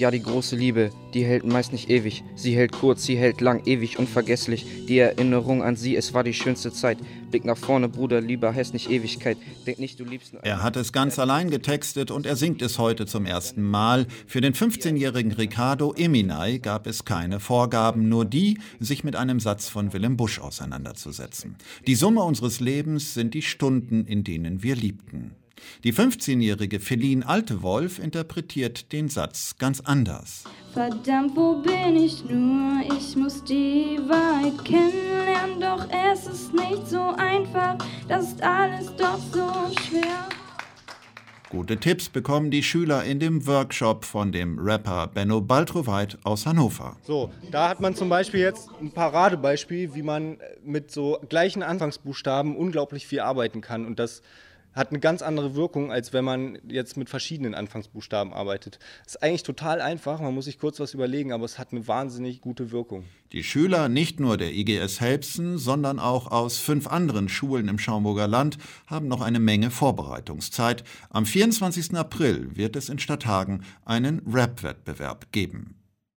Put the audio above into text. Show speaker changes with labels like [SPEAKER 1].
[SPEAKER 1] Ja, die große Liebe, die hält meist nicht ewig. Sie hält kurz, sie hält lang, ewig unvergesslich. Die Erinnerung an sie, es war die schönste Zeit. Blick nach vorne, Bruder, Liebe heißt nicht Ewigkeit. Denk nicht, du liebst nur...
[SPEAKER 2] Er hat es ganz allein getextet und er singt es heute zum ersten Mal. Für den 15-jährigen Ricardo Eminay gab es keine Vorgaben, nur die, sich mit einem Satz von Willem Busch auseinanderzusetzen. Die Summe unseres Lebens sind die Stunden, in denen wir liebten. Die 15-jährige Feline Altewolf interpretiert den Satz ganz anders.
[SPEAKER 3] Verdammt, wo bin ich nur? Ich muss die Wahrheit kennenlernen, doch es ist nicht so einfach, das ist alles doch so schwer.
[SPEAKER 2] Gute Tipps bekommen die Schüler in dem Workshop von dem Rapper Benno Baltroweit aus Hannover.
[SPEAKER 4] So, da hat man zum Beispiel jetzt ein Paradebeispiel, wie man mit so gleichen Anfangsbuchstaben unglaublich viel arbeiten kann, und das hat eine ganz andere Wirkung, als wenn man jetzt mit verschiedenen Anfangsbuchstaben arbeitet. Es ist eigentlich total einfach, man muss sich kurz was überlegen, aber es hat eine wahnsinnig gute Wirkung.
[SPEAKER 2] Die Schüler nicht nur der IGS Helpsen, sondern auch aus 5 anderen Schulen im Schaumburger Land haben noch eine Menge Vorbereitungszeit. Am 24. April wird es in Stadthagen einen Rap-Wettbewerb geben.